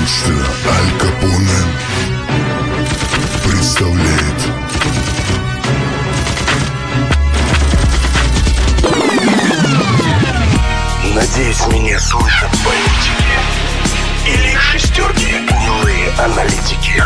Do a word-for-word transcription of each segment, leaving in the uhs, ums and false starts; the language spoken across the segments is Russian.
Гангстер Аль Капоне представляет Надеюсь, меня слышат политики или их шестерки, гнилые аналитики.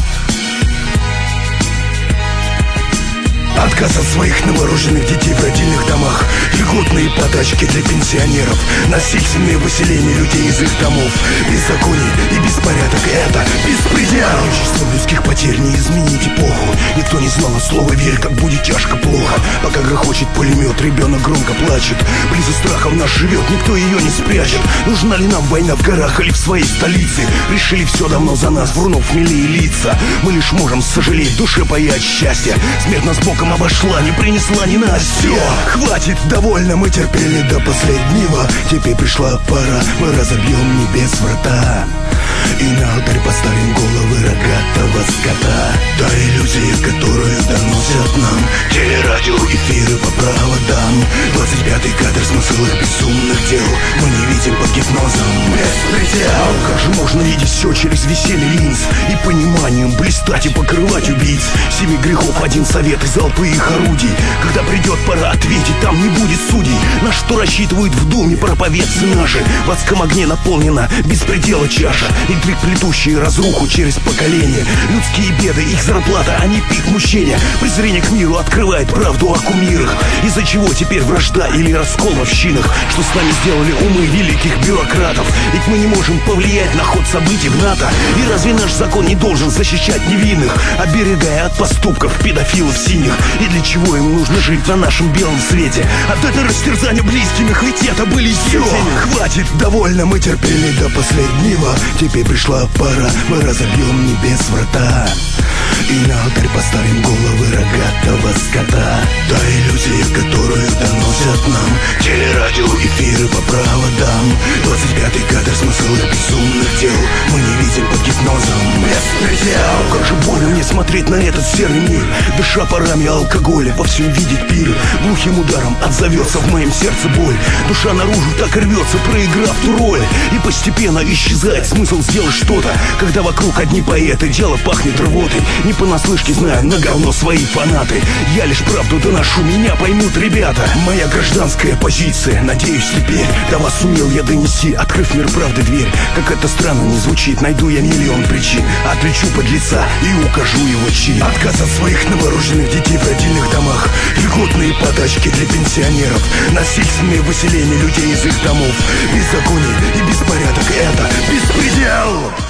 Отказ от своих новорожденных детей в родильных домах, льготные подачки для пенсионеров, насильственные выселения людей из их домов, беззаконие и беспорядок — это беспредел. Количество людских потерь не изменить эпоху. Никто не знал от слова «верь», как будет тяжко плохо. Пока грохочет пулемет, ребенок громко плачет. Близу страхов нас живет, никто ее не спрячет. Нужна ли нам война в горах или в своей столице? Решили все давно за нас, врунов милые лица. Мы лишь можем сожалеть, в душе паять счастье. Смерть нас боком обошла, не принесла ни на все. Хватит, довольно, мы терпели до последнего. Теперь пришла пора, мы разобьем небес врата и на алтарь поставим головы рогатого скота. Та иллюзия, которую доносят нам телерадио, эфиры по проводам. Двадцать пятый кадр, смысл их безумных дел мы не видим под гипнозом. Беспредел. Как же можно видеть все через веселье линз и пониманием блистать и покрывать убийц? Семи грехов один совет и залпы их орудий. Когда придет пора ответить, там не будет судей. На что рассчитывают в думе проповедцы наши? В адском огне наполнена беспредела чаша. Интриг, плетущие разруху через поколение. Людские беды, их зарплата, а не пик мучения. Презрение к миру открывает правду о кумирах. Из-за чего теперь вражда или раскол в общинах? Что с нами сделали умы великих бюрократов? Ведь мы не можем повлиять на ход событий в НАТО. И разве наш закон не должен защищать невинных, оберегая от поступков педофилов синих? И для чего им нужно жить на нашем белом свете? Отдать растерзанию близким их, ведь это были все. Хватит, довольно, мы терпели до последнего. Теперь пришла пора, мы разобьем небес врата и на алтарь поставим головы рогатого скота. Та иллюзия, которую доносят нам телерадио, эфиры по проводам. Двадцать пятый кадр, смысл их безумных дел мы не видим под гипнозом. Беспредел. Как же больно мне смотреть на этот серый мир, дыша парами алкоголя, во всем видеть пир. Глухим ударом отзовется в моем сердце боль. Душа наружу так и рвется, проиграв ту роль. И постепенно исчезает смысл сделать что-то, когда вокруг одни поэты, дело пахнет рвотой. Не понаслышке знаю, на говно свои фанаты. Я лишь правду доношу, меня поймут ребята. Моя гражданская позиция, надеюсь теперь до вас сумел я донести, открыв мир правды дверь. Как это странно не звучит, найду я миллион причин. Отвлечу подлеца и укажу его чин. Отказ от своих новорожденных детей в родильных домах, льготные подачки для пенсионеров, насильственные выселения людей из их домов, беззаконие и беспорядок — это беспредел.